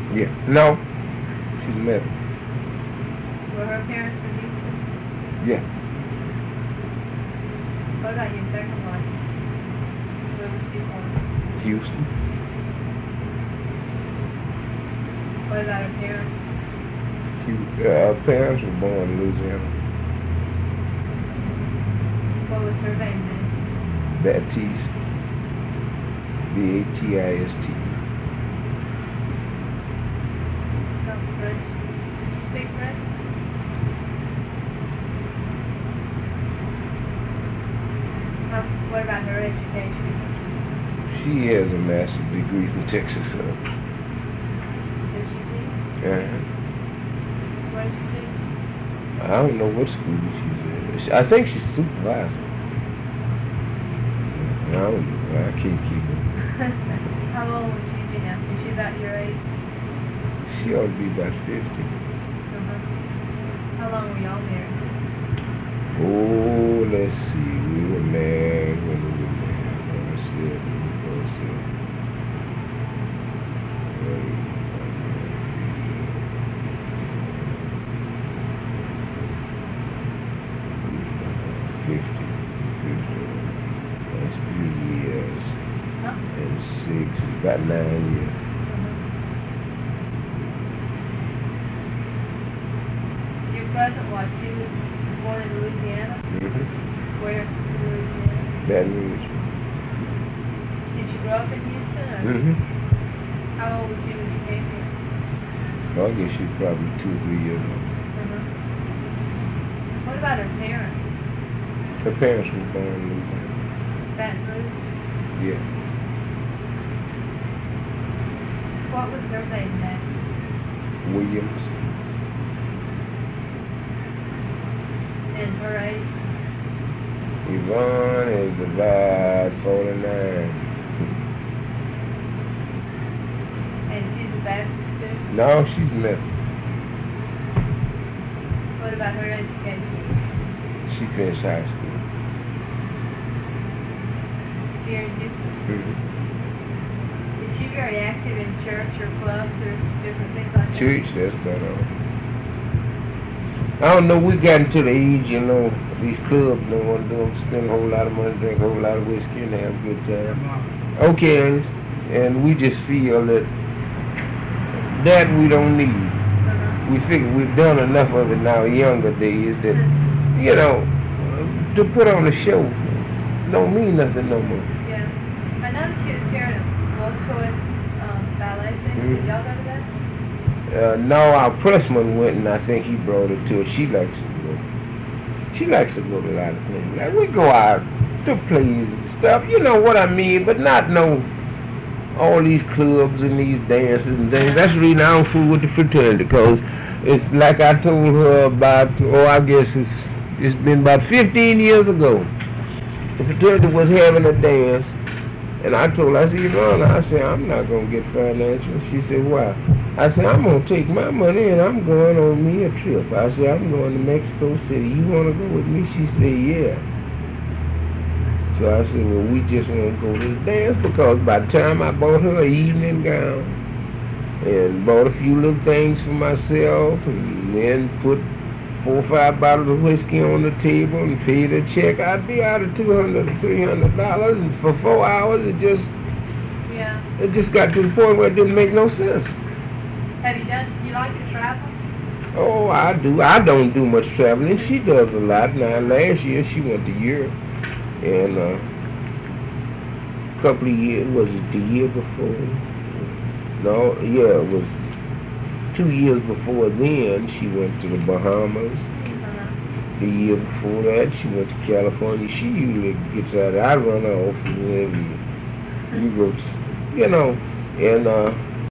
Yeah. No, she's Methodist. Were her parents from Houston? Yeah. What about your second wife? Where was she from? Houston. What about her parents? Her parents were born in Louisiana. What was her maiden name? Baptiste. Batist. Some French. Did she speak French? What about her education? She has a master's degree from Texas. Did she teach? Uh-huh. Where did she teach? I don't know what school she's in. I think she's supervisor. I don't know. I can't keep her. How old would she be now? Is she about your age? She ought to be about 50. How long were y'all married? Oh, let's see. We were married when we were married. Let's see. Let's see. 50. That's 3 years. And 6, about 9 years. Your present wife, she was born in Louisiana? Mm-hmm. Where in Louisiana? Baton Rouge. Did you grow up in Houston? Or Mm-hmm. how old was you when you came here? I guess she's probably 2 or 3 years old. What about her parents? Her parents were born in Louisiana. Baton Rouge? Yeah. What was her maiden name? Williams. And her age? Yvonne is about 49. And she's a Baptist too? No, she's Methodist. What about her education? She finished high school. Here in Houston? Mm-hmm. Is she very active in church or clubs or different things like that? Church, that's about all. I don't know, we got into the age, you know, these clubs don't want to do them, spend a whole lot of money, drink a whole lot of whiskey and have a good time. Okay, and we just feel that we don't need. We figure we've done enough of it now, younger days, that, you know, to put on a show don't mean nothing no more. Yeah. I noticed she was carrying a Bolshoi ballet thing. Did y'all go to that? No, our pressman went, and I think he brought it to her. She likes to go. She likes to go to a lot of things. Like, we go out to plays and stuff, you know what I mean, but not no all these clubs and these dances and things. That's the reason I don't fool with the fraternity, because it's like I told her about, I guess it's been about 15 years ago. The fraternity was having a dance, and I told her, I said, Yvonne, I said, I'm not going to get financial. She said, why? I said, I'm going to take my money and I'm going on me a trip. I said, I'm going to Mexico City. You want to go with me? She said, yeah. So I said, well, we just want to go to the dance, because by the time I bought her an evening gown and bought a few little things for myself and then put 4 or 5 bottles of whiskey on the table and paid a check, I'd be out of $200 to $300, and for 4 hours it just got to the point where it didn't make no sense. Have you like to travel? Oh, I do. I don't do much traveling. She does a lot. Now, last year she went to Europe, and a couple of years, was it the year before? No, yeah, it was 2 years before then. She went to the Bahamas. The year before that, she went to California. She usually gets out. I run her off every year. You go to, you know, and